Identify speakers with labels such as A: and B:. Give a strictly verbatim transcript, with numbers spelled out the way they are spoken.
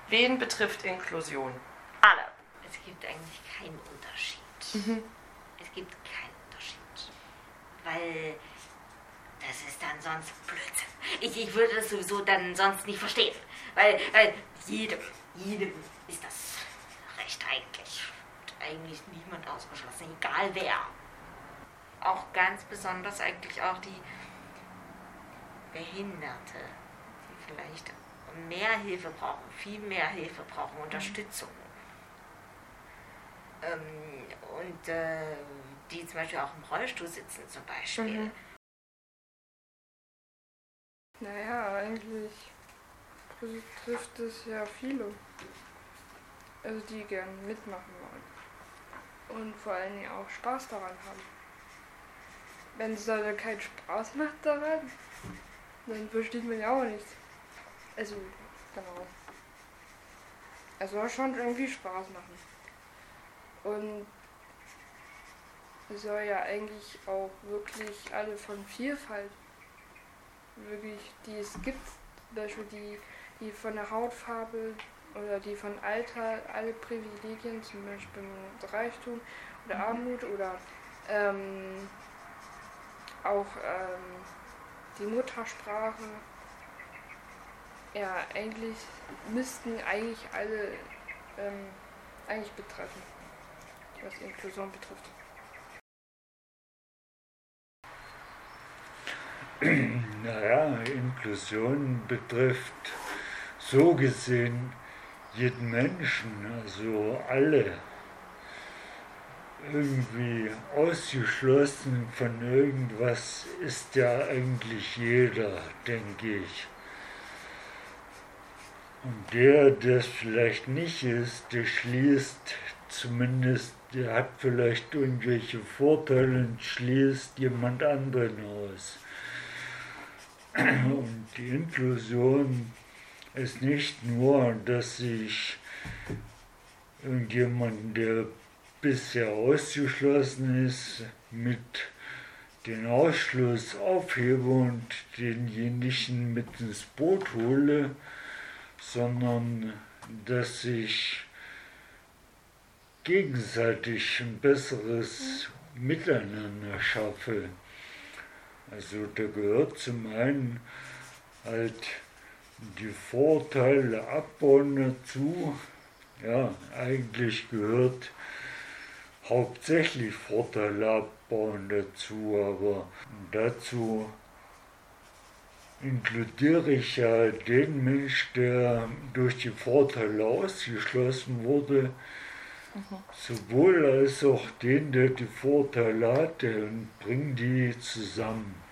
A: Wen betrifft Inklusion?
B: Alle. Es gibt eigentlich keinen Unterschied.
A: Mhm.
B: Es gibt keinen Unterschied. Weil das ist dann sonst Blödsinn. Ich, ich würde das sowieso dann sonst nicht verstehen. Weil, weil jedem, jedem ist das Recht eigentlich. Und eigentlich niemand ausgeschlossen, egal wer. Auch ganz besonders eigentlich auch die Behinderte, die vielleicht mehr Hilfe brauchen, viel mehr Hilfe brauchen, Unterstützung. Ähm, und äh, die zum Beispiel auch im Rollstuhl sitzen zum Beispiel.
C: Mhm. Naja, eigentlich betrifft es ja viele, also die gerne mitmachen wollen und vor allen Dingen auch Spaß daran haben. Wenn es dann keinen Spaß macht daran, dann versteht man ja auch nichts. Also, genau. Es soll schon irgendwie Spaß machen. Und es soll ja eigentlich auch wirklich alle von Vielfalt, wirklich, die es gibt, zum Beispiel die, die von der Hautfarbe oder die von Alter, alle Privilegien, zum Beispiel mit Reichtum oder Armut oder ähm, auch ähm, die Muttersprache. Ja, eigentlich müssten eigentlich alle ähm, eigentlich betreffen, was Inklusion betrifft.
D: Naja, Inklusion betrifft so gesehen jeden Menschen, also alle. Irgendwie ausgeschlossen von irgendwas ist ja eigentlich jeder, denke ich. Und der, der es vielleicht nicht ist, der schließt zumindest, der hat vielleicht irgendwelche Vorteile und schließt jemand anderen aus. Und die Inklusion ist nicht nur, dass ich irgendjemanden, der bisher ausgeschlossen ist, mit dem Ausschluss aufhebe und denjenigen mit ins Boot hole, sondern dass ich gegenseitig ein besseres Miteinander schaffe. Also da gehört zum einen halt die Vorteile abbauen dazu. Ja, eigentlich gehört hauptsächlich Vorteile abbauen dazu, aber dazu inkludiere ich ja den Mensch, der durch die Vorteile ausgeschlossen wurde, mhm. sowohl als auch den, der die Vorteile hatte, und bringe die zusammen.